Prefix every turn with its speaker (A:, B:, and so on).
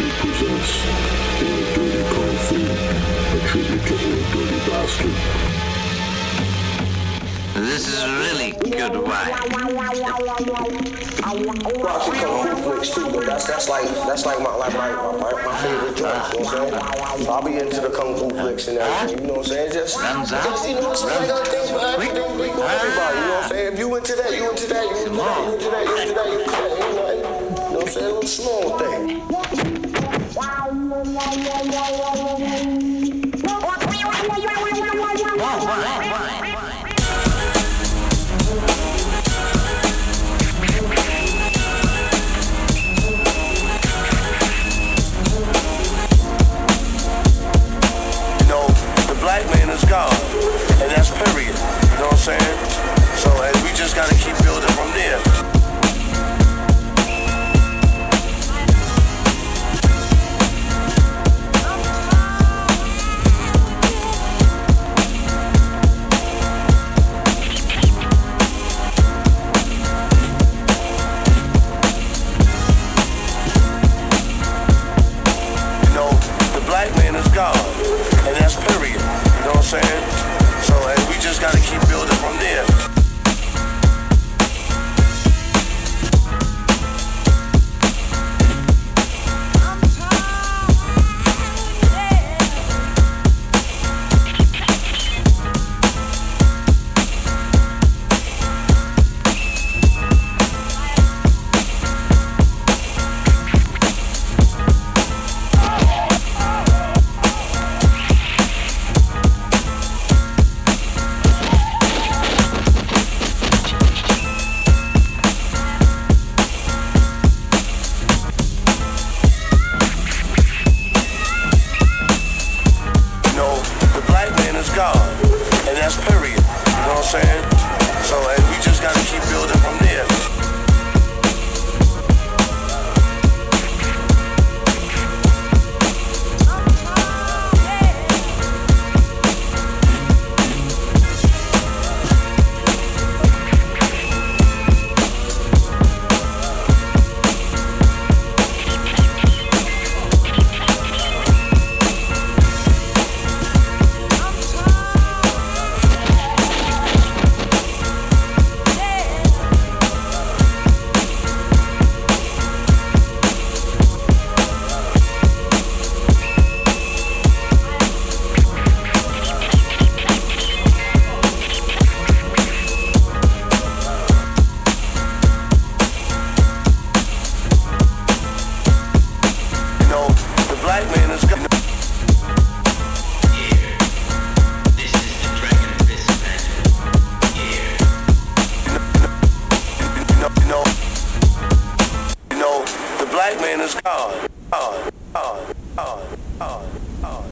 A: presents Old Dirty Kung Fu, a tribute to Old Dirty Bastard.
B: This is really good wine.
C: Watching Kung Fu flicks too, but that's like my favorite joint, you know what I'm saying? So I'll be into the Kung Fu flicks and everything, you know what I'm saying? Just you know, it's like a thing for everybody, you know what I'm saying? If you into that, you into that, you into that, you into that, you into that, you into that, you know what I'm saying? A little small thing.
D: Black man is God, and that's period. You know what I'm saying? So, and we just gotta keep building from there. You know, the black man is God, and that's period. You know what I'm saying? So, and we just gotta keep building from there. God, and that's period. You know what I'm saying? So, and we just gotta keep building from there. Black man is God.
B: This is the Dragon Fist Man.
D: You know, the black man is God.